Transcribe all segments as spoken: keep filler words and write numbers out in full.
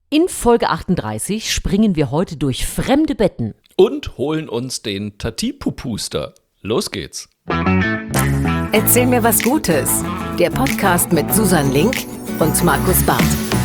In Folge achtunddreißig springen wir heute durch fremde Betten. Und holen uns den Tati-Pupuster. Los geht's. Erzähl mir was Gutes. Der Podcast mit Susan Link und Markus Barth.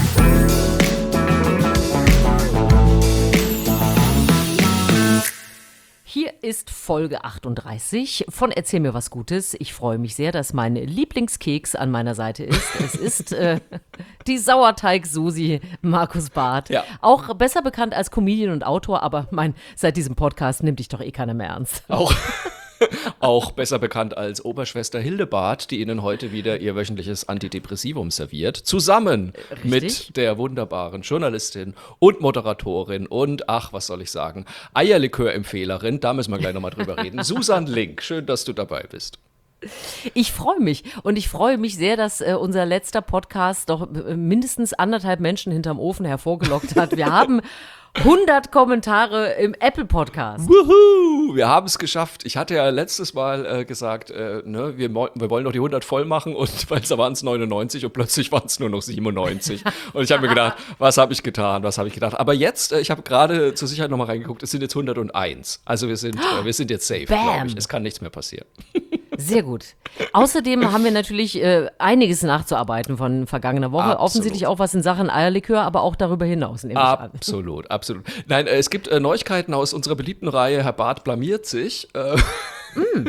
Hier ist Folge achtunddreißig von Erzähl mir was Gutes. Ich freue mich sehr, dass mein Lieblingskeks an meiner Seite ist. Es ist äh, die Sauerteig-Susi Markus Barth. Ja. Auch besser bekannt als Comedian und Autor, aber mein, seit diesem Podcast nimmt dich doch eh keiner mehr ernst. Auch, auch besser bekannt als Oberschwester Hildebart, die Ihnen heute wieder ihr wöchentliches Antidepressivum serviert. Zusammen Richtig. mit der wunderbaren Journalistin und Moderatorin und, ach, was soll ich sagen, Eierlikör-Empfehlerin, da müssen wir gleich nochmal drüber reden. Susan Link, schön, dass du dabei bist. Ich freue mich und ich freue mich sehr, dass äh, unser letzter Podcast doch äh, mindestens anderthalb Menschen hinterm Ofen hervorgelockt hat. Wir haben hundert Kommentare im Apple-Podcast. Wuhu, wir haben es geschafft. Ich hatte ja letztes Mal äh, gesagt, äh, ne, wir, mo- wir wollen noch die hundert voll machen und weil da waren es neunundneunzig und plötzlich waren es nur noch siebenundneunzig. Und ich habe mir gedacht, was habe ich getan, was habe ich gedacht. Aber jetzt, äh, ich habe gerade zur Sicherheit nochmal reingeguckt, es sind jetzt hunderteins. Also wir sind, äh, wir sind jetzt safe, glaube ich. Es kann nichts mehr passieren. Sehr gut. Außerdem haben wir natürlich äh, einiges nachzuarbeiten von vergangener Woche. Absolut. Offensichtlich auch was in Sachen Eierlikör, aber auch darüber hinaus, nehme ich an. Absolut, absolut. Nein, äh, es gibt äh, Neuigkeiten aus unserer beliebten Reihe Herr Barth blamiert sich. Äh, Mm.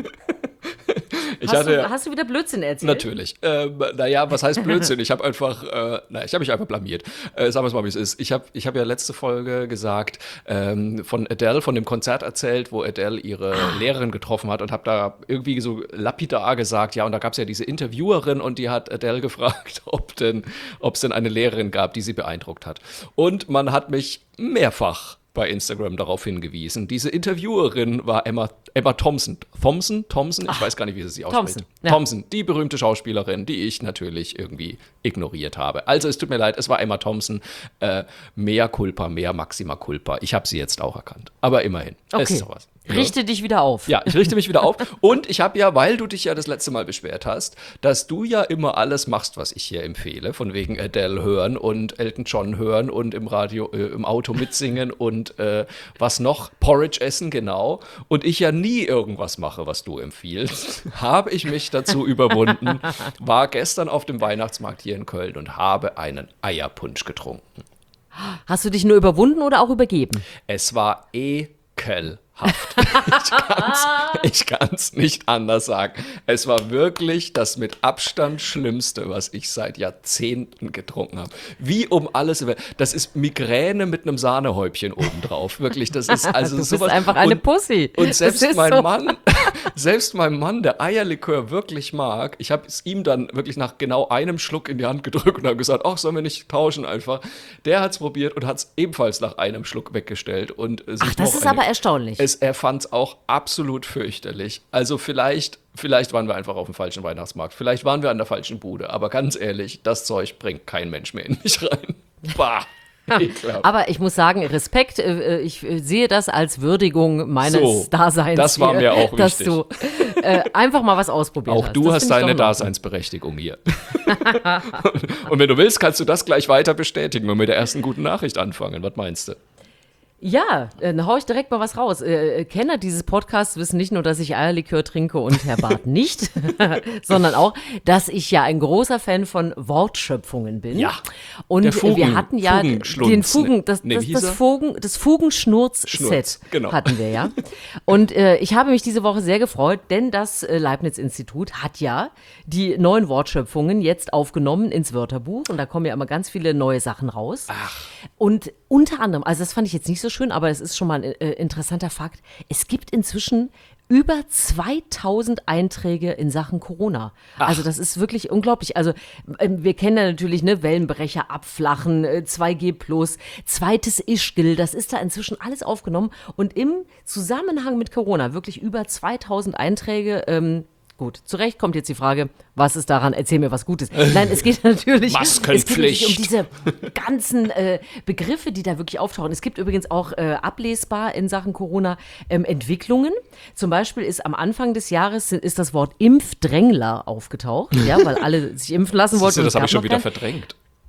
ich hast, hatte, du, hast du wieder Blödsinn erzählt? Natürlich. Ähm, naja, was heißt Blödsinn? Ich habe einfach, äh, na, ich habe mich einfach blamiert. Äh, sagen wir es mal, wie es ist. Ich habe ich hab ja letzte Folge gesagt, ähm, von Adele, von dem Konzert erzählt, wo Adele ihre Lehrerin getroffen hat und habe da irgendwie so lapidar gesagt, ja, und da gab es ja diese Interviewerin und die hat Adele gefragt, ob denn, ob es denn eine Lehrerin gab, die sie beeindruckt hat. Und man hat mich mehrfach bei Instagram darauf hingewiesen. Diese Interviewerin war Emma, Emma Thompson. Thompson? Thompson? Ich Ach, weiß gar nicht, wie sie sich ausspricht. Thompson, ja. Thompson, die berühmte Schauspielerin, die ich natürlich irgendwie ignoriert habe. Also es tut mir leid, es war Emma Thompson. Äh, mehr Culpa, mehr Maxima Culpa. Ich habe sie jetzt auch erkannt. Aber immerhin, Okay. es ist sowas. Richte dich wieder auf. Ja, ich richte mich wieder auf. Und ich habe ja, weil du dich ja das letzte Mal beschwert hast, dass du ja immer alles machst, was ich hier empfehle, von wegen Adele hören und Elton John hören und im Radio, äh, im Auto mitsingen und äh, was noch? Porridge essen, genau. Und ich ja nie irgendwas mache, was du empfiehlst, habe ich mich dazu überwunden, war gestern auf dem Weihnachtsmarkt hier in Köln und habe einen Eierpunsch getrunken. Hast du dich nur überwunden oder auch übergeben? Es war ekelhaft. Ich kann es nicht anders sagen. Es war wirklich das mit Abstand Schlimmste, was ich seit Jahrzehnten getrunken habe. Wie um alles. Das ist Migräne mit einem Sahnehäubchen obendrauf. Wirklich, das ist also Du bist sowas. einfach eine und, Pussy. Und Das selbst ist mein so. Mann, selbst mein Mann, der Eierlikör wirklich mag, ich habe es ihm dann wirklich nach genau einem Schluck in die Hand gedrückt und habe gesagt, ach, sollen wir nicht tauschen einfach. Der hat es probiert und hat es ebenfalls nach einem Schluck weggestellt. Und, äh, sich Ach, das noch ist eine- aber erstaunlich. es, er fand es auch absolut fürchterlich. Also vielleicht, vielleicht waren wir einfach auf dem falschen Weihnachtsmarkt. Vielleicht waren wir an der falschen Bude. Aber ganz ehrlich, das Zeug bringt kein Mensch mehr in mich rein. Bah, ekelhaft. Aber ich muss sagen, Respekt, äh, ich äh, sehe das als Würdigung meines So, Daseins. das war hier, mir auch dass wichtig. du äh, einfach mal was ausprobiert Auch hast. du Das hast find ich deine doch in Ordnung. Daseinsberechtigung hier. und, und wenn du willst, kannst du das gleich weiter bestätigen und mit der ersten guten Nachricht anfangen. Was meinst du? Ja, äh, dann hau ich direkt mal was raus. Äh, äh, Kenner dieses Podcasts wissen nicht nur, dass ich Eierlikör trinke und Herr Barth nicht, sondern auch, dass ich ja ein großer Fan von Wortschöpfungen bin. Ja, Und der äh, Fugen- wir hatten ja Fugenschlunz, den Fugen, das, ne, das, wie das, hieß er? Fugen, das Fugenschnurz-Set Schnurz, genau. hatten wir ja. Und äh, ich habe mich diese Woche sehr gefreut, denn das äh, Leibniz-Institut hat ja die neuen Wortschöpfungen jetzt aufgenommen ins Wörterbuch und da kommen ja immer ganz viele neue Sachen raus. Ach. Und unter anderem, also das fand ich jetzt nicht so schön, aber es ist schon mal ein äh, interessanter Fakt, es gibt inzwischen über zweitausend Einträge in Sachen Corona. Ach. Also das ist wirklich unglaublich. Also ähm, wir kennen ja natürlich ne, Wellenbrecher, Abflachen, äh, zwei G plus, zweites Ischgl, das ist da inzwischen alles aufgenommen. Und im Zusammenhang mit Corona wirklich über zweitausend Einträge. Ähm, gut, zu Recht kommt jetzt die Frage, was ist daran? Erzähl mir was Gutes. Nein, es geht natürlich, es geht natürlich um Maskenpflicht. diese ganzen äh, Begriffe, die da wirklich auftauchen. Es gibt übrigens auch äh, ablesbar in Sachen Corona ähm, Entwicklungen. Zum Beispiel ist am Anfang des Jahres ist das Wort Impfdrängler aufgetaucht, ja, weil alle sich impfen lassen wollten. Siehst du, und das es habe ich gab schon noch wieder keinen. verdrängt.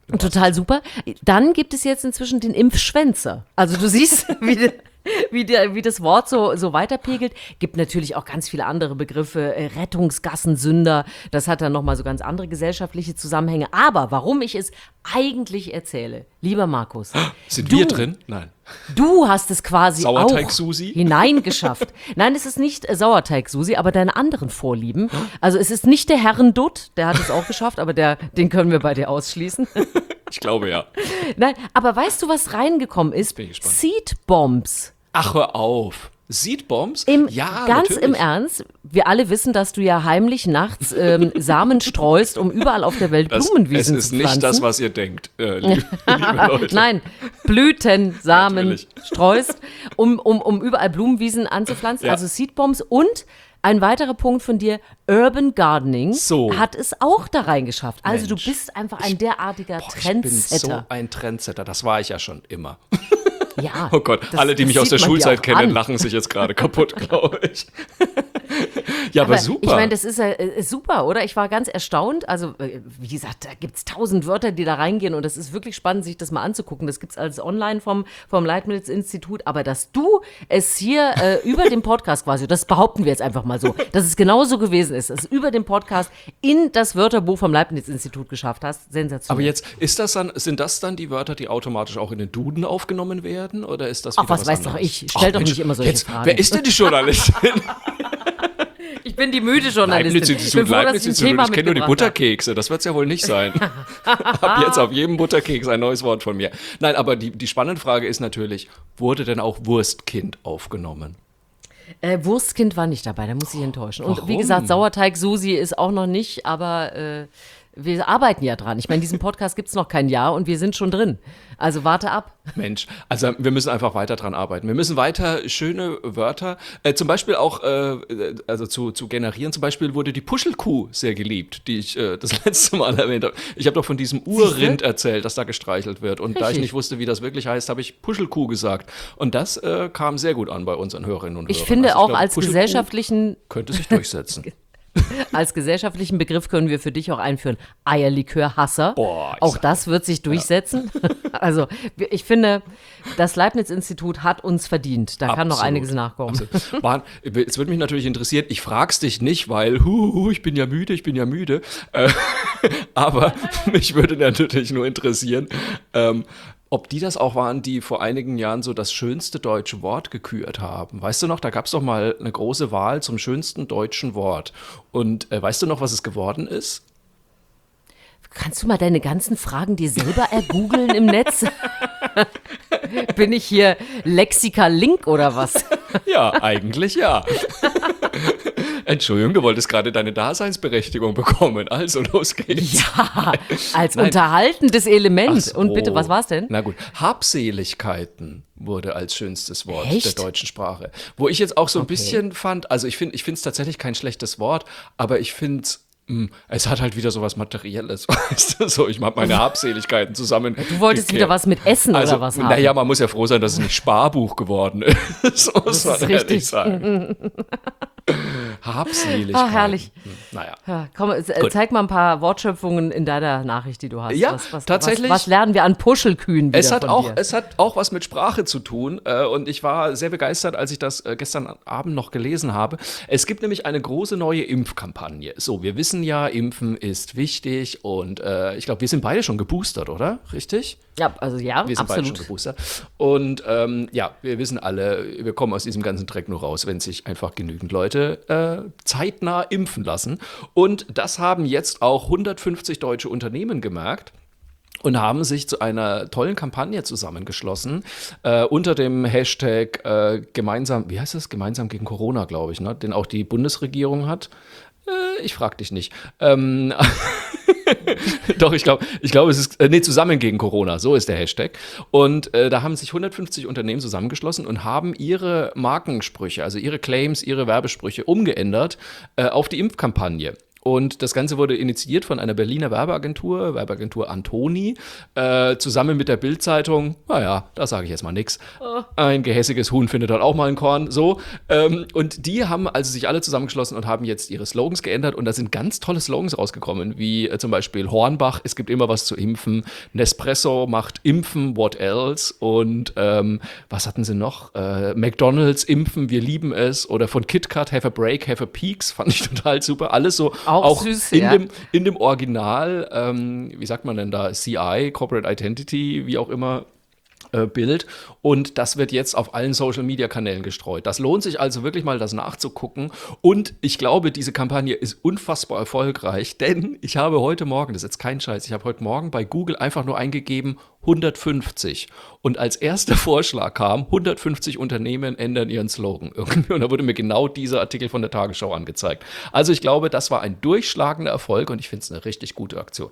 Total super. Dann gibt es jetzt inzwischen den Impfschwänzer. Also du siehst, wie, de, wie, der, wie das Wort so, so weiterpegelt. Gibt natürlich auch ganz viele andere Begriffe. Äh, Rettungsgassensünder, das hat dann nochmal so ganz andere gesellschaftliche Zusammenhänge. Aber warum ich es eigentlich erzähle, lieber Markus. Sind du, wir drin? Nein. Du hast es quasi Sauerteig-Susi? auch hineingeschafft. Nein, es ist nicht äh, Sauerteig-Susi, aber deine anderen Vorlieben. Also es ist nicht der Herrendutt, der hat es auch geschafft, aber der, den können wir bei dir ausschließen. Ich glaube ja. Nein, aber weißt du, was reingekommen ist? Bin ich gespannt. Seed Bombs. Ach, hör auf. Seedbombs? Im, Ja, ganz natürlich. im Ernst, wir alle wissen, dass du ja heimlich nachts ähm, Samen streust, um überall auf der Welt Das, Blumenwiesen es ist zu pflanzen. nicht das, was ihr denkt, äh, liebe, liebe Leute. Nein, Blütensamen Natürlich. streust, um, um, um überall Blumenwiesen anzupflanzen, Ja. also Seedbombs. Und ein weiterer Punkt von dir, Urban Gardening, So. hat es auch da reingeschafft. Also Mensch. du bist einfach ein derartiger Boah, ich bin so Trendsetter. ein Trendsetter, das war ich ja schon immer. Ja, Oh Gott, das- alle, die das mich aus der sieht man dir Schulzeit auch kennen, an. lachen sich jetzt gerade kaputt, glaube ich. Ja, aber, Aber super. Ich meine, das ist, äh, ist super, oder? Ich war ganz erstaunt. Also, äh, wie gesagt, da gibt es tausend Wörter, die da reingehen und das ist wirklich spannend, sich das mal anzugucken. Das gibt es alles online vom, vom Leibniz-Institut. Aber dass du es hier äh, über den Podcast quasi, das behaupten wir jetzt einfach mal so, dass es genauso gewesen ist, dass es über den Podcast in das Wörterbuch vom Leibniz-Institut geschafft hast, sensationell. aber jetzt, ist das dann, sind das dann die Wörter, die automatisch auch in den Duden aufgenommen werden? Oder ist das Ach, wieder was was weiß anderes? doch ich. Stell Ach, doch Mensch, nicht immer solche jetzt, Fragen. Wer ist denn die Journalistin? Ich bin die müde Journalistin. Leibniz-Institut, Ich bin froh, dass ich ein Leibniz-Institut. Thema Ich kenne nur die mitgebracht habe. Butterkekse, das wird es ja wohl nicht sein. Ab jetzt auf jedem Butterkeks ein neues Wort von mir. Nein, aber die, die spannende Frage ist natürlich, wurde denn auch Wurstkind aufgenommen? Äh, Wurstkind war nicht dabei, da muss ich enttäuschen. Und wie Warum? gesagt, Sauerteig-Susi ist auch noch nicht, aber äh, wir arbeiten ja dran. Ich meine, diesen Podcast gibt es noch kein Jahr und wir sind schon drin. Also warte ab. Mensch, also wir müssen einfach weiter dran arbeiten. Wir müssen weiter schöne Wörter, äh, zum Beispiel auch, äh, also zu, zu generieren. Zum Beispiel wurde die Puschelkuh sehr geliebt, die ich äh, das letzte Mal erwähnt habe. Ich habe doch von diesem Urrind erzählt, das da gestreichelt wird. Und da ich Richtig. nicht wusste, wie das wirklich heißt, habe ich Puschelkuh gesagt. Und das äh, kam sehr gut an bei unseren Hörerinnen und Hörern. Ich finde Also auch glaube, als Puschelkuh gesellschaftlichen, könnte sich durchsetzen. als gesellschaftlichen Begriff können wir für dich auch einführen. Eierlikör-Hasser. Boah, ich Auch sag- das wird sich durchsetzen. Also wir- ich finde, das Leibniz-Institut hat uns verdient. Da kann noch Absolut. einiges nachkommen. Absolut. Mann, es würde mich natürlich interessieren, ich frage es dich nicht, weil hu, hu, ich bin ja müde, ich bin ja müde. Äh, aber mich würde natürlich nur interessieren, ähm, ob die das auch waren, die vor einigen Jahren so das schönste deutsche Wort gekürt haben. Weißt du noch, da gab es doch mal eine große Wahl zum schönsten deutschen Wort. Und äh, weißt du noch, was es geworden ist? Kannst du mal deine ganzen Fragen dir selber ergoogeln im Netz? Bin ich hier Lexika-Link oder was? Ja, eigentlich ja. Entschuldigung, du wolltest gerade deine Daseinsberechtigung bekommen. Also los geht's. Ja, als Nein. unterhaltendes Element. Ach so. Und bitte, was war's denn? Na gut, Habseligkeiten wurde als schönstes Wort Echt? der deutschen Sprache. Wo ich jetzt auch so ein bisschen fand, also ich finde ich es tatsächlich kein schlechtes Wort, aber ich finde es hat halt wieder so was Materielles. Weißt du? So, ich habe meine Habseligkeiten zusammen. Du wolltest wieder was mit Essen also, oder was haben? Naja, man muss ja froh sein, dass es nicht Sparbuch geworden ist. muss man ist ehrlich richtig. sagen. Habseligkeiten. Ah, herrlich. Hm, Naja. Ja, komm, äh, Gut. zeig mal ein paar Wortschöpfungen in deiner Nachricht, die du hast. Ja, was, was, tatsächlich. Was, was lernen wir an Puschelkühen wieder Es hat, von auch, dir? es hat auch was mit Sprache zu tun äh, und ich war sehr begeistert, als ich das äh, gestern Abend noch gelesen habe. Es gibt nämlich eine große neue Impfkampagne. So, wir wissen ja, Impfen ist wichtig und äh, ich glaube, wir sind beide schon geboostert, oder? Richtig? Ja, also ja, Wir sind beide schon absolut. geboostert. Und ähm, ja, wir wissen alle, wir kommen aus diesem ganzen Dreck nur raus, wenn sich einfach genügend Leute äh, zeitnah impfen lassen. Und das haben jetzt auch hundertfünfzig deutsche Unternehmen gemerkt. Und haben sich zu einer tollen Kampagne zusammengeschlossen äh, unter dem Hashtag äh, gemeinsam, wie heißt das? Gemeinsam gegen Corona, glaube ich, ne? Den auch die Bundesregierung hat. Äh, ich frage dich nicht. Ähm, Doch, ich glaube, ich glaube, es ist, äh, nee, zusammen gegen Corona, so ist der Hashtag. Und äh, da haben sich hundertfünfzig Unternehmen zusammengeschlossen und haben ihre Markensprüche, also ihre Claims, ihre Werbesprüche umgeändert äh, auf die Impfkampagne. Und das Ganze wurde initiiert von einer Berliner Werbeagentur, Werbeagentur Antoni, äh, zusammen mit der Bild-Zeitung. Naja, da sage ich jetzt mal nichts. Oh. Ein gehässiges Huhn findet dort auch mal ein Korn. So. Ähm, und die haben also sich alle zusammengeschlossen und haben jetzt ihre Slogans geändert. Und da sind ganz tolle Slogans rausgekommen, wie äh, zum Beispiel Hornbach, es gibt immer was zu impfen. Nespresso macht Impfen, what else? Und ähm, was hatten sie noch? Äh, McDonald's impfen, wir lieben es. Oder von KitKat, have a break, have a peaks. Fand ich total super. Alles so. Auch, auch süß, in, ja. dem, in dem Original, ähm, wie sagt man denn da, C I, Corporate Identity, wie auch immer, äh, Bild. Und das wird jetzt auf allen Social-Media-Kanälen gestreut. Das lohnt sich also wirklich mal, das nachzugucken. Und ich glaube, diese Kampagne ist unfassbar erfolgreich, denn ich habe heute Morgen, das ist jetzt kein Scheiß, ich habe heute Morgen bei Google einfach nur eingegeben hundertfünfzig. Und als erster Vorschlag kam, hundertfünfzig Unternehmen ändern ihren Slogan irgendwie. Und da wurde mir genau dieser Artikel von der Tagesschau angezeigt. Also ich glaube, das war ein durchschlagender Erfolg und ich finde es eine richtig gute Aktion.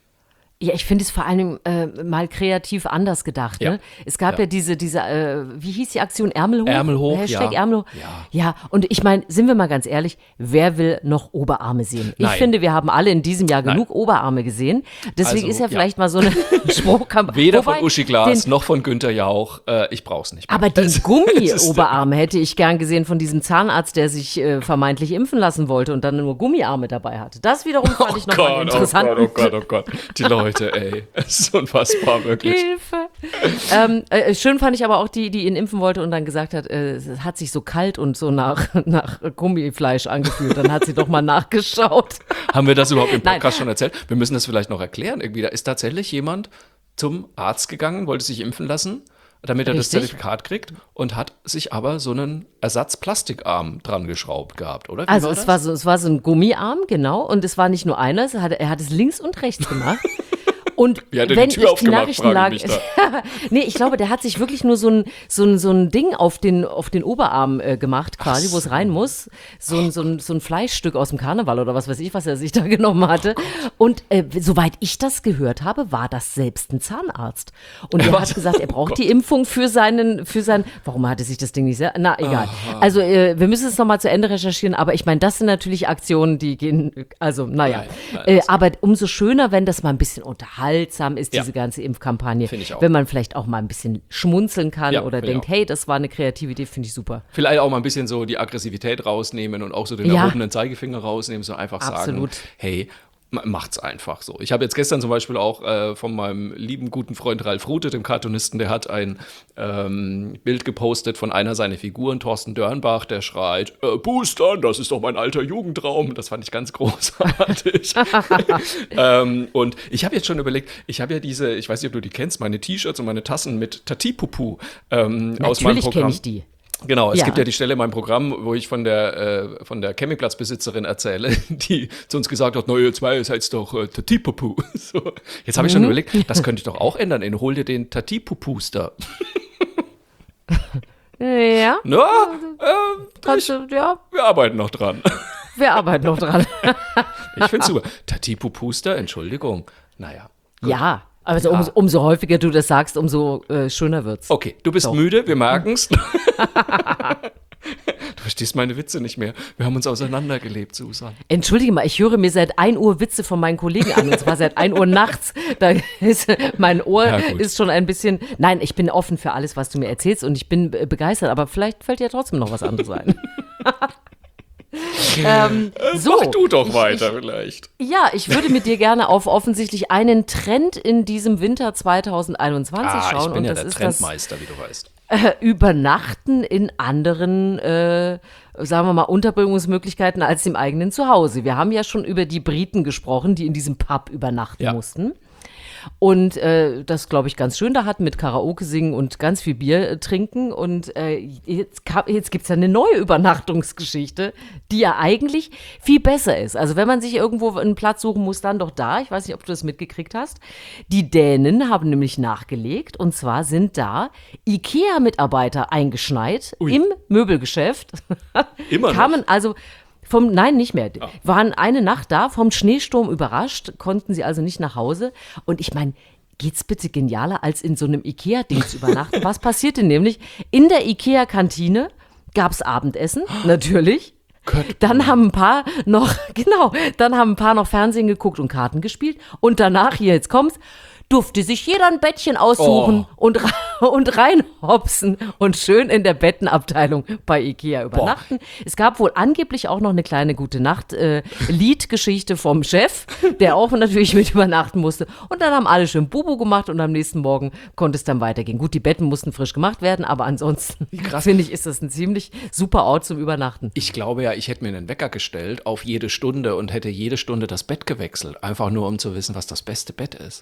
Ja, ich finde es vor allem äh, mal kreativ anders gedacht. Ja. Ne? Es gab ja, Ja. diese, diese äh, wie hieß die Aktion? Ärmel hoch? Ärmel hoch, Hashtag ja. Ärmel hoch. Ja. Ja, und ich meine, sind wir mal ganz ehrlich, wer will noch Oberarme sehen? Ich Nein. finde, wir haben alle in diesem Jahr Nein. genug Oberarme gesehen. Deswegen Also, ist ja ja. vielleicht mal so eine Spruchkampagne. Weder Wobei, von Uschi Glas den, noch von Günther Jauch. Äh, ich brauch's nicht mehr. Aber den Das ist Gummi-Oberarm hätte ich gern gesehen von diesem Zahnarzt, der sich äh, vermeintlich impfen lassen wollte und dann nur Gummiarme dabei hatte. Das wiederum fand ich nochmal Gott, interessant. Oh Gott, oh Gott, oh Gott. Die Leute, ey. Es ist unfassbar, wirklich. Hilfe. ähm, äh, schön fand ich aber auch die, die ihn impfen wollte und dann gesagt hat, äh, es hat sich so kalt und so nach, nach Gummifleisch angefühlt. Dann hat sie doch mal nachgeschaut. Haben wir das überhaupt im Nein. Podcast schon erzählt? Wir müssen das vielleicht noch erklären. Irgendwie, da ist tatsächlich jemand zum Arzt gegangen, wollte sich impfen lassen, damit er das Richtig. Zertifikat kriegt und hat sich aber so einen Ersatzplastikarm dran geschraubt gehabt, oder? Wie Also war es das? war, so, es war so ein Gummiarm, genau. Und es war nicht nur einer, es hat, er hat es links und rechts gemacht. Und Wie hat er die wenn Tür ich die aufgemacht, Nachrichtenlage, frage ich mich nee, ich glaube, der hat sich wirklich nur so ein, so ein, so ein Ding auf den, auf den Oberarm äh, gemacht, quasi, Ach wo es rein muss. So ein, so, ein, so ein Fleischstück aus dem Karneval oder was weiß ich, was er sich da genommen hatte. Und äh, soweit ich das gehört habe, war das selbst ein Zahnarzt. Und er hat gesagt, er braucht die Impfung für seinen, für sein, warum hatte sich das Ding nicht sehr, na egal. Also äh, wir müssen es nochmal zu Ende recherchieren, aber ich meine, das sind natürlich Aktionen, die gehen, also naja. Nein, nein, äh, das- aber umso schöner, wenn das mal ein bisschen unterhaltsam ist, Ja. diese ganze Impfkampagne. Finde ich auch. Wenn man vielleicht auch mal ein bisschen schmunzeln kann Ja, oder finde ich denkt, auch. hey, das war eine kreative Idee, finde ich super. Vielleicht auch mal ein bisschen so die Aggressivität rausnehmen und auch so den Ja. erhobenen Zeigefinger rausnehmen, so einfach Absolut. sagen, hey, ma- macht's einfach so. Ich habe jetzt gestern zum Beispiel auch äh, von meinem lieben guten Freund Ralf Rute, dem Cartoonisten, der hat ein ähm, Bild gepostet von einer seiner Figuren, Thorsten Dörnbach, der schreit, äh, Boostern, das ist doch mein alter Jugendtraum. Das fand ich ganz großartig. ähm, und ich habe jetzt schon überlegt, ich habe ja diese, ich weiß nicht, ob du die kennst, meine T-Shirts und meine Tassen mit Tatipupu ähm, aus meinem Natürlich Programm. kenne ich die. Genau, es Ja. gibt ja die Stelle in meinem Programm, wo ich von der, äh, von der Campingplatzbesitzerin erzähle, die zu uns gesagt hat, na, ihr zwei, ihr seid doch äh, Tatipupu. So. Jetzt habe ich schon Mhm. überlegt, das könnte ich doch auch ändern. In, hol dir den Tatipupuster. Ja, Na, äh, kannst du, ja, wir arbeiten noch dran. wir arbeiten noch dran. Ich finde super. Tatipupuster, Entschuldigung. Naja. Ja, also Ja. umso, umso häufiger du das sagst, umso äh, schöner wird's. Okay, du bist Doch. müde, wir merken's. Du verstehst meine Witze nicht mehr. Wir haben uns auseinandergelebt, Susan. Entschuldige mal, ich höre mir seit ein Uhr Witze von meinen Kollegen an, und zwar seit ein Uhr nachts. Da ist, mein Ohr Ja, gut. ist schon ein bisschen, nein, ich bin offen für alles, was du mir erzählst und ich bin äh, begeistert, aber vielleicht fällt dir trotzdem noch was anderes ein. ähm, so, Mach du doch ich, weiter vielleicht. Ich, ja, ich würde mit dir gerne auf offensichtlich einen Trend in diesem Winter zwanzig einundzwanzig Ah, schauen. ich bin und ja das der ist das Trendmeister, wie du weißt. äh, Übernachten in anderen, äh, sagen wir mal, Unterbringungsmöglichkeiten als im eigenen Zuhause. Wir haben ja schon über die Briten gesprochen, die in diesem Pub übernachten Ja. mussten. Und äh, das, glaube ich, ganz schön da hatten mit Karaoke singen und ganz viel Bier äh, trinken. Und äh, jetzt, kam- jetzt gibt es ja eine neue Übernachtungsgeschichte, die ja eigentlich viel besser ist. Also wenn man sich irgendwo einen Platz suchen muss, dann doch da. Ich weiß nicht, ob du das mitgekriegt hast. Die Dänen haben nämlich nachgelegt. Und zwar sind da IKEA-Mitarbeiter eingeschneit Ui. im Möbelgeschäft. Immer noch? Kamen also vom, nein, nicht mehr. Waren eine Nacht da, vom Schneesturm überrascht, konnten sie also nicht nach Hause. Und ich meine, geht's bitte genialer, als in so einem Ikea-Ding zu übernachten? Was passierte nämlich? In der Ikea-Kantine gab's Abendessen, natürlich. Dann haben ein paar noch, genau, dann haben ein paar noch Fernsehen geguckt und Karten gespielt. Und danach, hier, jetzt kommt's, durfte sich jeder ein Bettchen aussuchen Oh. und, und reinhopsen und schön in der Bettenabteilung bei Ikea übernachten. Es gab wohl angeblich auch noch eine kleine Gute-Nacht-Liedgeschichte vom Chef, der auch natürlich mit übernachten musste. Und dann haben alle schön Bubu gemacht und am nächsten Morgen konnte es dann weitergehen. Gut, die Betten mussten frisch gemacht werden, aber ansonsten finde ich, ist das ein ziemlich super Ort zum Übernachten. Ich glaube ja, ich hätte mir einen Wecker gestellt auf jede Stunde und hätte jede Stunde das Bett gewechselt. Einfach nur, um zu wissen, was das beste Bett ist.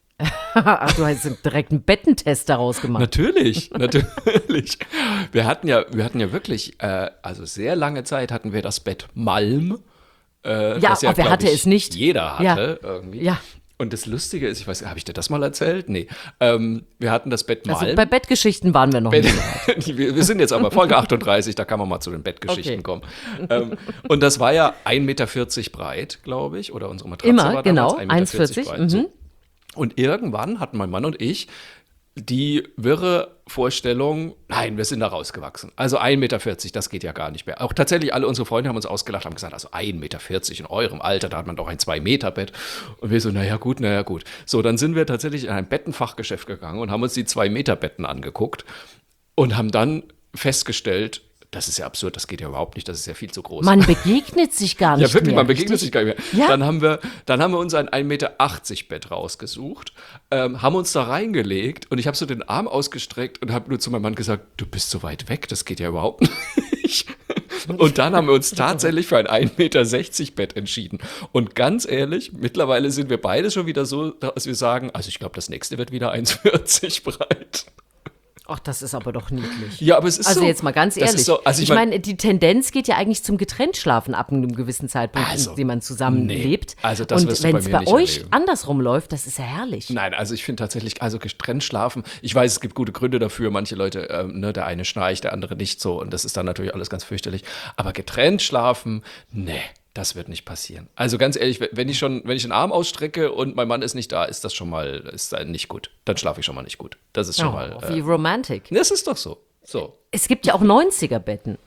Ach, du hast direkt einen Bettentest daraus gemacht. Natürlich, natürlich. Wir hatten ja, wir hatten ja wirklich, äh, also sehr lange Zeit hatten wir das Bett Malm. Äh, Ja, was aber wer glaub hatte ich, es nicht? Jeder Ja. hatte irgendwie. Ja. Und das Lustige ist, ich weiß, habe ich dir das mal erzählt? Nee. Ähm, wir hatten das Bett Malm. Also bei Bettgeschichten waren wir noch Bett, nicht. wir, wir sind jetzt aber Folge achtunddreißig, da kann man mal zu den Bettgeschichten Okay. kommen. Ähm, und das war ja ein Meter vierzig breit, glaube ich, oder unsere Matratze Immer, war genau, damals ein Meter vierzig eins vierzig, breit. So. Und irgendwann hatten mein Mann und ich die wirre Vorstellung, nein, wir sind da rausgewachsen. Also ein Meter vierzig, das geht ja gar nicht mehr. Auch tatsächlich alle unsere Freunde haben uns ausgelacht, haben gesagt, also ein Meter vierzig in eurem Alter, da hat man doch ein zwei Meter Bett. Und wir so, naja gut, naja gut. So, dann sind wir tatsächlich in ein Bettenfachgeschäft gegangen und haben uns die zwei Meter Betten angeguckt und haben dann festgestellt, das ist ja absurd, das geht ja überhaupt nicht, das ist ja viel zu groß. Man begegnet sich gar nicht Ja, wirklich, mehr. man begegnet richtig? sich gar nicht mehr. Ja. Dann haben wir, dann haben wir uns ein ein Meter achtzig Bett rausgesucht, ähm, haben uns da reingelegt und ich habe so den Arm ausgestreckt und habe nur zu meinem Mann gesagt, du bist so weit weg, das geht ja überhaupt nicht. Und dann haben wir uns tatsächlich für ein ein Meter sechzig Bett entschieden. Und ganz ehrlich, mittlerweile sind wir beide schon wieder so, dass wir sagen, also ich glaube, das nächste wird wieder eins vierzig breit. Ach, das ist aber doch niedlich. Ja, aber es ist Also so. jetzt mal ganz Das ehrlich. ist so, also ich ich mein- meine, die Tendenz geht ja eigentlich zum Getrenntschlafen ab einem gewissen Zeitpunkt, Also, in dem man zusammenlebt. nee, also das Und wirst du bei wenn es mir bei nicht euch erleben. andersrum läuft, das ist ja herrlich. Nein, also ich finde tatsächlich, also getrennt schlafen, ich weiß, es gibt gute Gründe dafür, manche Leute, ähm, ne, der eine schnarcht, der andere nicht so und das ist dann natürlich alles ganz fürchterlich, aber getrennt schlafen, nee, das wird nicht passieren. Also ganz ehrlich, wenn ich schon, wenn ich den Arm ausstrecke und mein Mann ist nicht da, ist das schon mal, ist dann nicht gut. Dann schlafe ich schon mal nicht gut. Das ist schon Oh, mal, wie äh, romantic. das ist doch so. So. Es gibt ja auch neunziger-Betten.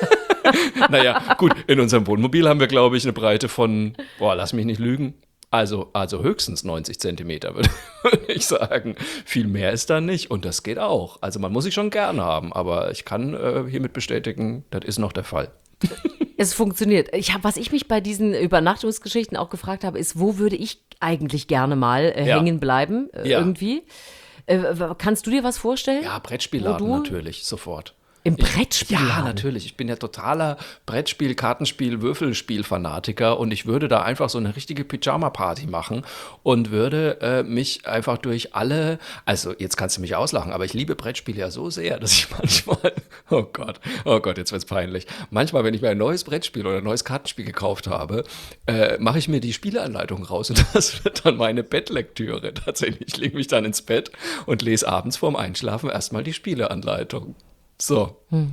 Naja, gut, in unserem Wohnmobil haben wir, glaube ich, eine Breite von, boah, lass mich nicht lügen, also, also höchstens neunzig Zentimeter, würde ich sagen. Viel mehr ist da nicht und das geht auch. Also man muss sich schon gerne haben, aber ich kann äh, hiermit bestätigen, das ist noch der Fall. Es funktioniert. Ich hab, was ich mich bei diesen Übernachtungsgeschichten auch gefragt habe, ist, wo würde ich eigentlich gerne mal äh, Ja. hängen bleiben, äh, Ja. irgendwie? Äh, w- kannst du dir was vorstellen? Ja, Brettspielladen Wo du- natürlich, sofort. Im Ich- Brettspielladen? Ja, natürlich. Ich bin ja totaler Brettspiel-, Kartenspiel-, Würfelspiel-Fanatiker und ich würde da einfach so eine richtige Pyjama-Party machen und würde äh, mich einfach durch alle, also jetzt kannst du mich auslachen, aber ich liebe Brettspiele ja so sehr, dass ich manchmal, oh Gott, oh Gott, jetzt wird's peinlich. Manchmal, wenn ich mir ein neues Brettspiel oder ein neues Kartenspiel gekauft habe, äh, mache ich mir die Spieleanleitung raus und das wird dann meine Bettlektüre. Tatsächlich, ich lege mich dann ins Bett und lese abends vorm Einschlafen erstmal die Spieleanleitung. So.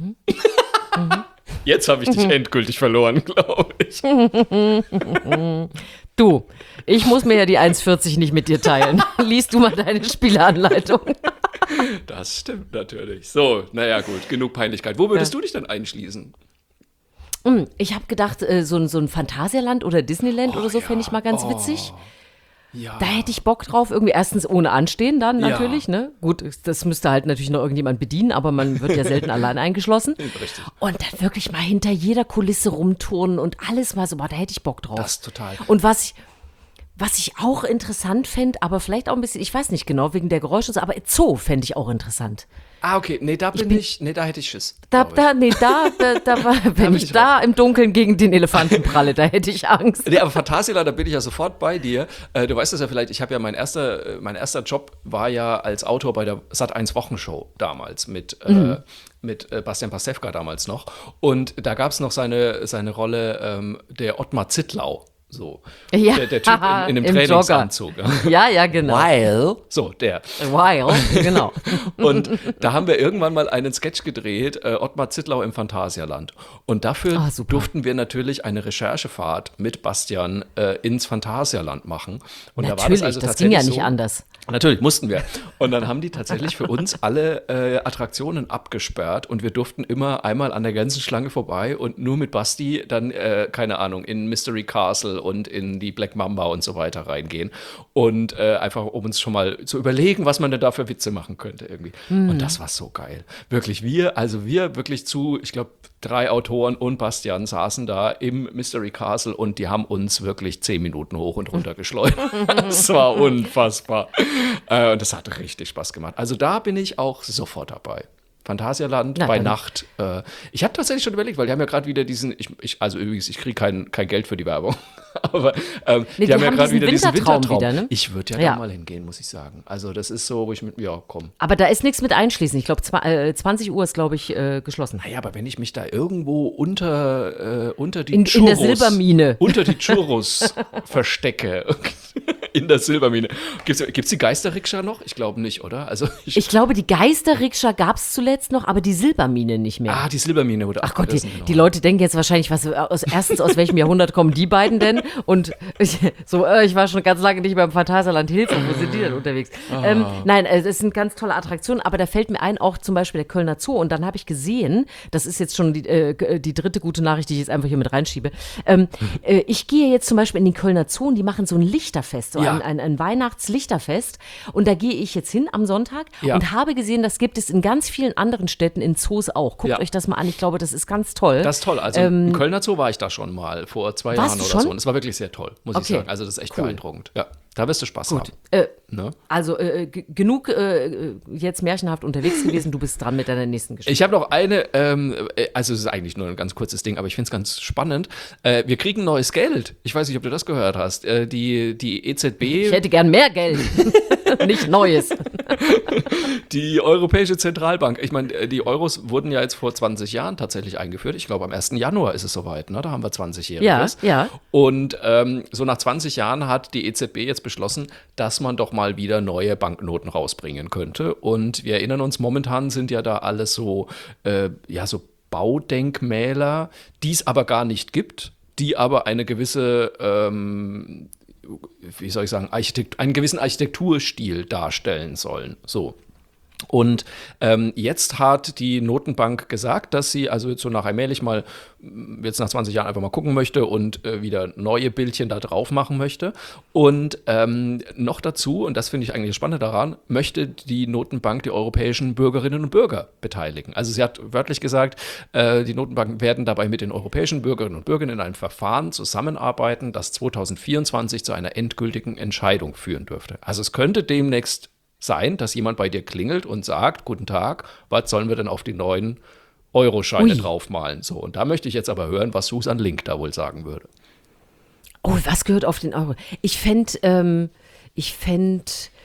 Jetzt habe ich dich endgültig verloren, glaube ich. Du, ich muss mir ja die eins vierzig nicht mit dir teilen. Lies du mal deine Spieleanleitung. Das stimmt natürlich. So, naja, gut, genug Peinlichkeit. Wo würdest du dich denn einschließen? Hm, Ich habe gedacht, äh, so, ein- so ein Phantasialand oder Disneyland Oh, oder so ja. fände ich mal ganz Oh. witzig. Ja. Da hätte ich Bock drauf. Irgendwie erstens ohne Anstehen dann Ja. natürlich. Ne? Gut, das müsste halt natürlich noch irgendjemand bedienen, aber man wird ja selten allein eingeschlossen. Richtig. Und dann wirklich mal hinter jeder Kulisse rumturnen und alles mal so, boah, da hätte ich Bock drauf. Das total. Und was ich, was ich auch interessant fände, aber vielleicht auch ein bisschen, ich weiß nicht genau, wegen der Geräusche und so, aber Zoo fände ich auch interessant. Ah, okay. Nee, da bin ich, nee, da hätte ich Schiss. Da, glaub ich. da, nee, da, da, da war, wenn bin ich ich da im Dunkeln gegen den Elefanten pralle, da hätte ich Angst. Nee, aber Phantasialand, da bin ich ja sofort bei dir. Äh, du weißt das ja vielleicht, ich habe ja mein erster, äh, mein erster Job war ja als Autor bei der Sat eins Wochenshow damals mit, Mhm. äh, mit äh, Bastian Pastewka damals noch. Und da gab es noch seine, seine Rolle ähm, der Ottmar Zittlau. So. Ja, Der, der Typ in, in im dem Trainingsanzug. Ja, ja, genau. Weil. So, der. Wild, genau. Und da haben wir irgendwann mal einen Sketch gedreht, äh, Ottmar Zittlau im Phantasialand. Und dafür Ah, super. durften wir natürlich eine Recherchefahrt mit Bastian äh, ins Phantasialand machen. Und da war Natürlich, das also das ging ja tatsächlich nicht so, anders. Natürlich, mussten wir. Und dann haben die tatsächlich für uns alle äh, Attraktionen abgesperrt und wir durften immer einmal an der ganzen Schlange vorbei und nur mit Basti dann, äh, keine Ahnung, in Mystery Castle und in die Black Mamba und so weiter reingehen. Und äh, einfach, um uns schon mal zu überlegen, was man denn da für Witze machen könnte irgendwie. Mhm. Und das war so geil. Wirklich, wir, also wir wirklich zu, ich glaube, drei Autoren und Bastian saßen da im Mystery Castle und die haben uns wirklich zehn Minuten hoch und runter geschleudert. Das war unfassbar. Äh, und das hat richtig Spaß gemacht. Also da bin ich auch sofort dabei. Phantasialand Na, bei dann. Nacht. Äh, ich habe tatsächlich schon überlegt, weil die haben ja gerade wieder diesen, ich, ich, also übrigens, ich kriege kein, kein Geld für die Werbung, aber ähm, Nee, die, haben ja haben gerade diesen wieder diesen Wintertraum Wintertraum. wieder, ne? Ich würde ja, Ja. da mal hingehen, muss ich sagen. Also das ist so, wo ich mit, ja, komm. Aber da ist nichts mit einschließen. Ich glaube, zwanzig Uhr ist, glaube ich, äh, geschlossen. Naja, aber wenn ich mich da irgendwo unter, äh, unter die In- in Churros, der Silbermine. unter die Churros verstecke, in der Silbermine. Gibt's, gibt's die Geisterrikscha noch? Ich glaube nicht, oder? Also ich, Ich glaube, die Geisterrikscha gab es zuletzt noch, aber die Silbermine nicht mehr. ah, die Silbermine wurde Ach Gott, die, abgerissen, genau. die Leute denken jetzt wahrscheinlich, was aus, erstens, aus welchem Jahrhundert kommen die beiden denn? Und ich, so, äh, ich war schon ganz lange nicht mehr im Phantasialand, Hilfe, wo sind die denn unterwegs? Ah. Ähm, nein, äh, es sind ganz tolle Attraktionen, aber da fällt mir ein, auch zum Beispiel der Kölner Zoo. Und dann habe ich gesehen, das ist jetzt schon die, äh, die dritte gute Nachricht, die ich jetzt einfach hier mit reinschiebe. Ähm, äh, ich gehe jetzt zum Beispiel in den Kölner Zoo und die machen so ein Lichterfest, so Ja. ein, ein, ein Weihnachtslichterfest. Und da gehe ich jetzt hin am Sonntag Ja. und habe gesehen, das gibt es in ganz vielen anderen Städten, in Zoos auch. Guckt Ja. euch das mal an, ich glaube, das ist ganz toll. Das ist toll. Also im Kölner Zoo war ich da schon mal vor zwei Warst Jahren du oder schon? so. Und es war wirklich sehr toll, muss ich Okay. sagen. Also das ist echt beeindruckend. Ja, da wirst du Spaß Gut. haben. Äh, Ne? Also äh, g- genug äh, jetzt märchenhaft unterwegs gewesen, du bist dran mit deiner nächsten Geschichte. Ich habe noch eine, ähm, äh, also es ist eigentlich nur ein ganz kurzes Ding, aber ich finde es ganz spannend. Äh, wir kriegen neues Geld. Ich weiß nicht, ob du das gehört hast. Äh, die, die E Z B, Ich hätte gern mehr Geld, nicht Neues. die Europäische Zentralbank. Ich meine, die Euros wurden ja jetzt vor zwanzig Jahren tatsächlich eingeführt. Ich glaube, am ersten Januar ist es soweit. Ne? Da haben wir zwanzigjähriges. Ja, ja. Und ähm, so nach zwanzig Jahren hat die E Z B jetzt beschlossen, dass man doch mal wieder neue Banknoten rausbringen könnte. Und wir erinnern uns, momentan sind ja da alles so, äh, ja, so Baudenkmäler, die es aber gar nicht gibt, die aber eine gewisse, ähm, wie soll ich sagen, Architekt- einen gewissen Architekturstil darstellen sollen. So. Und ähm, jetzt hat die Notenbank gesagt, dass sie also jetzt so nach allmählich mal, m, jetzt nach zwanzig Jahren einfach mal gucken möchte und äh, wieder neue Bildchen da drauf machen möchte. Und ähm, noch dazu, und das finde ich eigentlich das Spannende daran, möchte die Notenbank die europäischen Bürgerinnen und Bürger beteiligen. Also sie hat wörtlich gesagt, äh, die Notenbanken werden dabei mit den europäischen Bürgerinnen und Bürgern in einem Verfahren zusammenarbeiten, das zweitausendvierundzwanzig zu einer endgültigen Entscheidung führen dürfte. Also es könnte demnächst sein, dass jemand bei dir klingelt und sagt, guten Tag, was sollen wir denn auf die neuen Euroscheine Ui. draufmalen? So, und da möchte ich jetzt aber hören, was Susan Link da wohl sagen würde. Oh, was gehört auf den Euro? Ich fände, ähm, ich fände,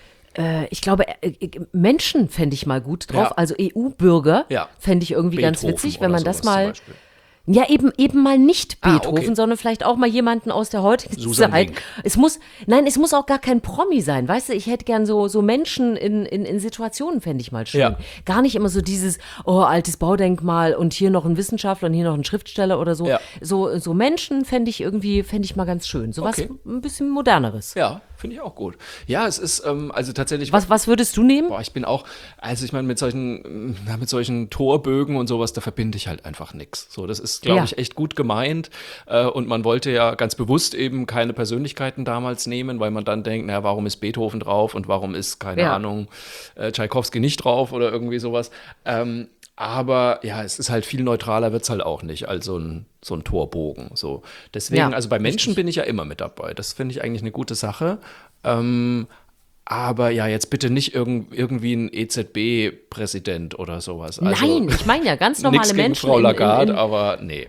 äh, ich glaube, äh, äh, Menschen fände ich mal gut drauf. Ja. Also E U-Bürger Ja. fände ich irgendwie ganz Beethoven witzig, wenn oder man das sowas zum mal. Beispiel. Ja, eben, eben mal nicht Ah, Beethoven, okay. sondern vielleicht auch mal jemanden aus der heutigen Susan Zeit. Link. Es muss, nein, es muss auch gar kein Promi sein, weißt du, ich hätte gern so, so Menschen in, in, in Situationen, fände ich mal schön. Ja. Gar nicht immer so dieses, oh, altes Baudenkmal und hier noch ein Wissenschaftler und hier noch ein Schriftsteller oder so. Ja. So, so Menschen fände ich irgendwie, fände ich mal ganz schön. So was Okay. ein bisschen moderneres. Ja, finde ich auch gut. Ja, es ist ähm, also tatsächlich. Was, was würdest du nehmen? Boah, ich bin auch, also ich meine, mit solchen, na, mit solchen Torbögen und sowas, da verbinde ich halt einfach nichts. So, das ist, glaube Ja. ich, echt gut gemeint. Äh, und man wollte ja ganz bewusst eben keine Persönlichkeiten damals nehmen, weil man dann denkt, naja, warum ist Beethoven drauf und warum ist, keine Ja. Ahnung, äh, Tschaikowski nicht drauf oder irgendwie sowas. Ähm, aber ja, es ist halt viel neutraler, wird es halt auch nicht als so ein, so ein Torbogen. So. Deswegen, Ja, also bei Menschen bin ich ja immer mit dabei. Das finde ich eigentlich eine gute Sache. Ähm, aber ja, jetzt bitte nicht irgend, irgendwie ein E Z B-Präsident oder sowas. Also, Nein, ich meine ja ganz normale nix gegen Menschen. Frau in- Lagarde, in, in, aber nee.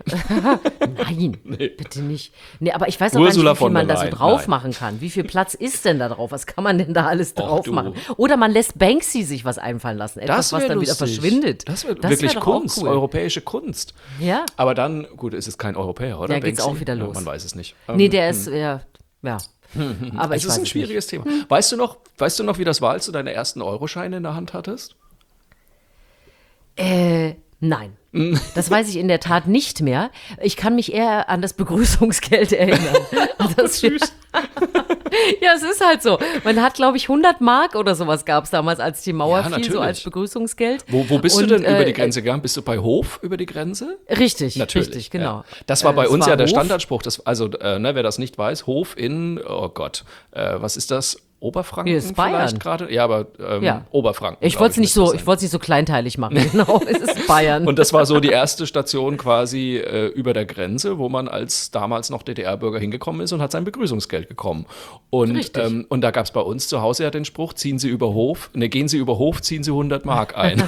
Nein, bitte nicht. Nee, aber ich weiß auch Ursula gar nicht, wie viel von man der da so Leyen, drauf nein. machen kann. Wie viel Platz ist denn da drauf? Was kann man denn da alles Och, drauf du. machen? Oder man lässt Banksy sich was einfallen lassen. Etwas, Das was wäre dann wieder lustig. verschwindet. Das wäre wär wirklich doch auch Kunst, cool. europäische Kunst. Ja. Aber dann, gut, ist es kein Europäer, oder? Ja, geht's Banksy? auch wieder Ja, los. man weiß es nicht. Nee, Ähm, der ist, ja, ja. Aber ich es ist weiß ein es schwieriges Thema. Weißt du noch, weißt du noch, wie das war, als du deine ersten Euroscheine in der Hand hattest? nicht. Äh, nein. Das weiß ich in der Tat nicht mehr. Ich kann mich eher an das Begrüßungsgeld erinnern. Das, Ja, es ist halt so. Man hat, glaube ich, hundert Mark oder sowas gab es damals, als die Mauer Ja, fiel, natürlich. so als Begrüßungsgeld. Wo, wo bist Und, du denn äh, über die Grenze gegangen? Bist du bei Hof über die Grenze? Richtig, Natürlich, richtig, genau. Ja. Das war bei Äh, es uns war ja der Hof. Standardspruch. Das, also, äh, ne, wer das nicht weiß, Hof in, oh Gott, äh, was ist das? Oberfranken Hier ist Bayern. vielleicht gerade? Ja, aber ähm, Ja. Oberfranken. Ich glaub wollte es nicht müsste so, das ich wollte es nicht so kleinteilig machen. Genau, es ist Bayern. Und das war so die erste Station quasi äh, über der Grenze, wo man als damals noch D D R-Bürger hingekommen ist und hat sein Begrüßungsgeld bekommen. Und, Richtig. ähm, und da gab es bei uns zu Hause ja den Spruch, ziehen Sie über Hof, ne, gehen Sie über Hof, ziehen Sie hundert Mark ein.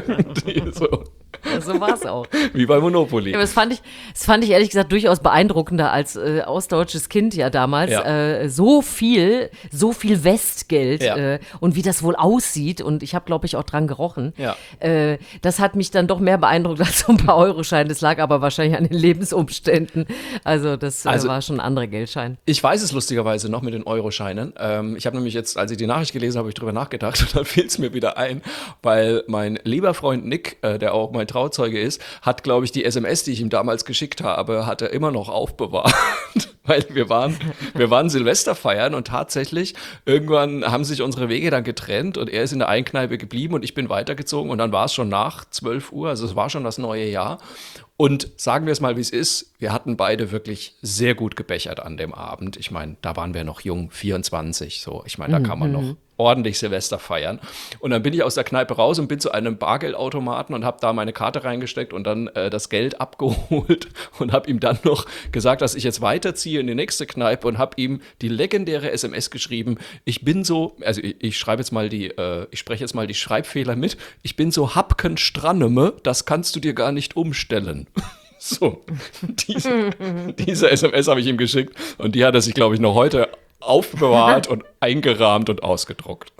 so, Ja, so war es auch. wie bei Monopoly. Ja, aber das fand ich, das fand ich ehrlich gesagt durchaus beeindruckender als äh, ostdeutsches Kind ja damals. Ja. Äh, so viel, so viel Westgeld Ja. äh, und wie das wohl aussieht. Und ich habe, glaube ich, auch dran gerochen. Ja. Äh, das hat mich dann doch mehr beeindruckt als so ein paar Euroscheine. Das lag aber wahrscheinlich an den Lebensumständen. Also das äh, Also- war schon ein anderer Geldschein. Ich weiß es lustigerweise noch mit den Euroscheinen. Ähm, ich habe nämlich jetzt, als ich die Nachricht gelesen habe, habe ich drüber nachgedacht und dann fiel es mir wieder ein, weil mein lieber Freund Nick, äh, der auch mein Trauzeuge ist, hat, glaube ich, die S M S, die ich ihm damals geschickt habe, hat er immer noch aufbewahrt. Weil wir waren, wir waren Silvester feiern und tatsächlich irgendwann haben sich unsere Wege dann getrennt und er ist in der einen Kneipe geblieben und ich bin weitergezogen und dann war es schon nach zwölf Uhr, also es war schon das neue Jahr. Und sagen wir es mal, wie es ist, wir hatten beide wirklich sehr gut gebechert an dem Abend. Ich meine, da waren wir noch jung, vierundzwanzig, so. Ich meine, da kann man noch ordentlich Silvester feiern. Und dann bin ich aus der Kneipe raus und bin zu einem Bargeldautomaten und habe da meine Karte reingesteckt und dann äh, das Geld abgeholt und habe ihm dann noch gesagt, dass ich jetzt weiterziehe in die nächste Kneipe und habe ihm die legendäre S M S geschrieben. Ich bin so, also ich, ich schreibe jetzt mal die, äh, ich spreche jetzt mal die Schreibfehler mit. Ich bin so hapken stranneme, das kannst du dir gar nicht umstellen. So, diese, diese S M S habe ich ihm geschickt und die hat er sich, glaube ich, noch heute aufbewahrt und eingerahmt und ausgedruckt.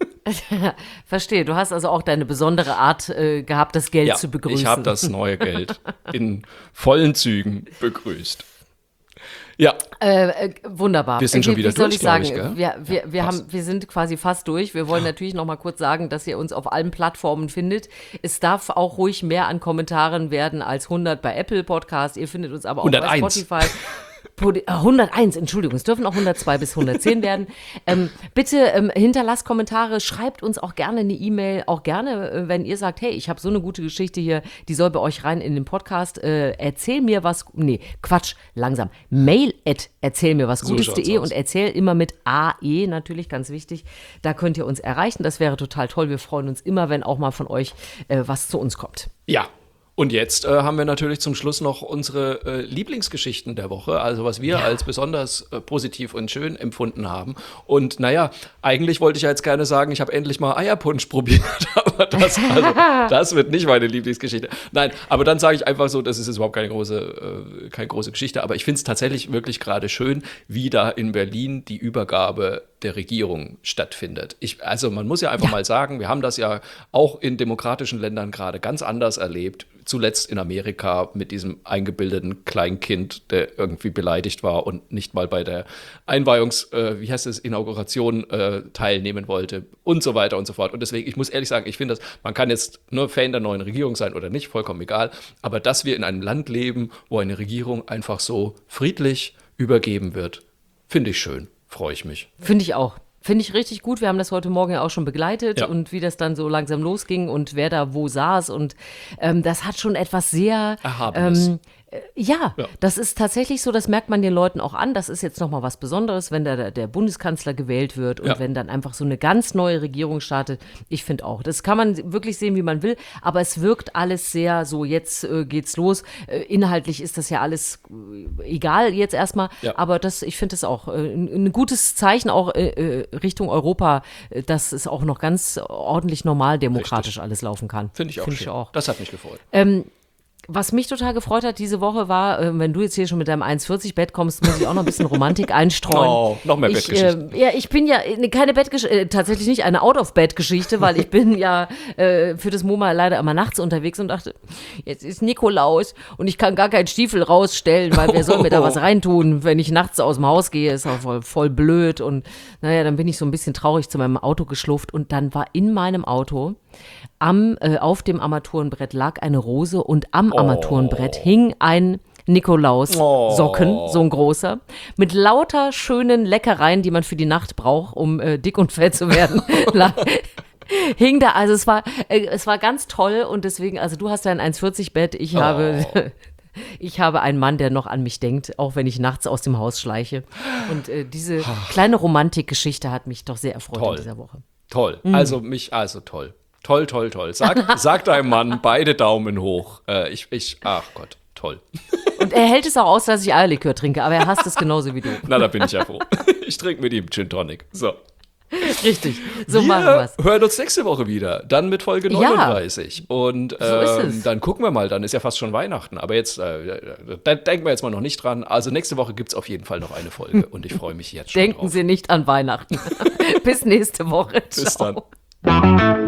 Verstehe, du hast also auch deine besondere Art äh, gehabt, das Geld Ja, zu begrüßen. ich habe das neue Geld in vollen Zügen begrüßt. Ja, Äh, äh, wunderbar. Wir sind Äh, schon wie- wieder wie soll durch, ich glaub sagen? ich, gell? Wir, wir, wir, fast. haben, wir sind quasi fast durch. Wir wollen natürlich noch mal kurz sagen, dass ihr uns auf allen Plattformen findet. Es darf auch ruhig mehr an Kommentaren werden als hundert bei Apple Podcast. Ihr findet uns aber auch hunderteins. bei Spotify. Podi- äh, hunderteins, Entschuldigung, es dürfen auch hundertzwei bis hundertzehn werden. Ähm, bitte ähm, hinterlasst Kommentare, schreibt uns auch gerne eine E-Mail, auch gerne, äh, wenn ihr sagt, hey, ich habe so eine gute Geschichte hier, die soll bei euch rein in den Podcast. Äh, erzähl mir was, nee, Quatsch, langsam. Mail at erzähl mir was So Gutes schaut's punkt de aus. und erzähl immer mit A E, natürlich ganz wichtig. Da könnt ihr uns erreichen, das wäre total toll. Wir freuen uns immer, wenn auch mal von euch äh, was zu uns kommt. ja. Und jetzt äh, haben wir natürlich zum Schluss noch unsere äh, Lieblingsgeschichten der Woche, also was wir als besonders äh, positiv und schön empfunden haben. Und naja, eigentlich wollte ich ja jetzt gerne sagen, ich habe endlich mal Eierpunsch probiert, aber das, also, das wird nicht meine Lieblingsgeschichte. Nein, aber dann sage ich einfach so, das ist jetzt überhaupt keine große, äh, keine große Geschichte, aber ich finde es tatsächlich wirklich gerade schön, wie da in Berlin die Übergabe der Regierung stattfindet. Ich, also man muss ja einfach mal sagen, wir haben das ja auch in demokratischen Ländern gerade ganz anders erlebt. Zuletzt in Amerika mit diesem eingebildeten Kleinkind, der irgendwie beleidigt war und nicht mal bei der Einweihungs-, äh, wie heißt es, Inauguration äh, teilnehmen wollte und so weiter und so fort. Und deswegen, ich muss ehrlich sagen, ich finde das, man kann jetzt nur Fan der neuen Regierung sein oder nicht, vollkommen egal. Aber dass wir in einem Land leben, wo eine Regierung einfach so friedlich übergeben wird, finde ich schön, freue ich mich. Finde ich auch. Finde ich richtig gut. Wir haben das heute Morgen ja auch schon begleitet Ja. und wie das dann so langsam losging und wer da wo saß. Und ähm, das hat schon etwas sehr Erhabenes. Ähm, äh, ja, Ja. das ist tatsächlich so, das merkt man den Leuten auch an. Das ist jetzt nochmal was Besonderes, wenn da der, der Bundeskanzler gewählt wird und Ja. wenn dann einfach so eine ganz neue Regierung startet. Ich finde auch. Das kann man wirklich sehen, wie man will, aber es wirkt alles sehr so, jetzt äh, geht's los. Äh, inhaltlich ist das ja alles äh, egal jetzt erstmal, Ja. aber das, ich finde das auch äh, ein, ein gutes Zeichen auch äh, äh, Richtung Europa, äh, dass es auch noch ganz ordentlich normal demokratisch Richtig. alles laufen kann. Finde ich auch Find schön. ich auch. Das hat mich gefreut. Ähm, was mich total gefreut hat diese Woche war, äh, wenn du jetzt hier schon mit deinem eins vierzig Bett kommst, muss ich auch noch ein bisschen Romantik einstreuen. Oh, noch mehr ich, Bettgeschichten. äh, Ja, ich bin ja äh, keine Bettgeschichte, äh, tatsächlich nicht eine Out-of-Bed-Geschichte, weil ich bin ja äh, für das MoMA leider immer nachts unterwegs und dachte, jetzt ist Nikolaus und ich kann gar keinen Stiefel rausstellen, weil wer soll mir da was reintun, wenn ich nachts aus dem Haus gehe, ist auch voll, voll blöd und naja, dann bin ich so ein bisschen traurig zu meinem Auto geschlufft und dann war in meinem Auto am, äh, auf dem Armaturenbrett lag eine Rose und am Armaturenbrett hing ein Nikolaus-Socken, Oh. so ein großer, mit lauter schönen Leckereien, die man für die Nacht braucht, um äh, dick und fett zu werden. La- Hing da, also es war, äh, es war ganz toll und deswegen, also du hast dein eins vierzig Bett, ich habe, ich habe einen Mann, der noch an mich denkt, auch wenn ich nachts aus dem Haus schleiche. Und äh, diese kleine Romantikgeschichte hat mich doch sehr erfreut Toll. in dieser Woche. Toll. Also mich, also toll. Toll, toll, toll. Sag, sag deinem Mann beide Daumen hoch. Äh, ich, ich, ach Gott, toll. Und er hält es auch aus, dass ich Eierlikör trinke, aber er hasst es genauso wie du. Na, da bin ich ja froh. Ich trinke mit ihm Gin Tonic. So. Richtig, so wir machen wir es. hören uns nächste Woche wieder, dann mit Folge neununddreißig. Ja, und ähm, so ist es. dann gucken wir mal, dann ist ja fast schon Weihnachten. Aber jetzt, äh, da denken wir jetzt mal noch nicht dran. Also nächste Woche gibt es auf jeden Fall noch eine Folge und ich freue mich jetzt schon Denken drauf. Sie nicht an Weihnachten. Bis nächste Woche. Bis Ciao. dann.